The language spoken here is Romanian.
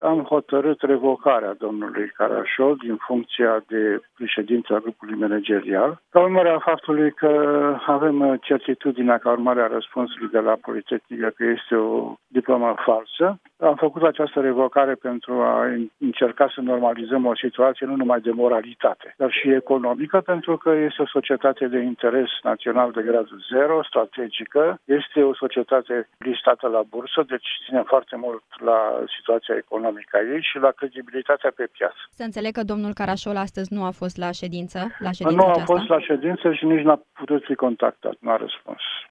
am hotărât revocarea domnului Carașov din funcția de președinte al grupului managerial, ca urmare a faptului că avem certitudinea, ca urmare a răspunsului de la Politehnică, că este o diplomă falsă. Am făcut această revocare pentru a încerca să normalizăm o situație nu numai de moralitate, dar și economică, pentru că este o societate de interes național de gradul 0, strategică, este o societate listată la bursă, deci ține foarte mult la situația economică a ei și la credibilitatea pe piață. Să înțeleg că domnul Carașol astăzi nu a fost la ședință Nu a aceasta? fost la ședință și nici n-a putut fi contactat, nu a răspuns.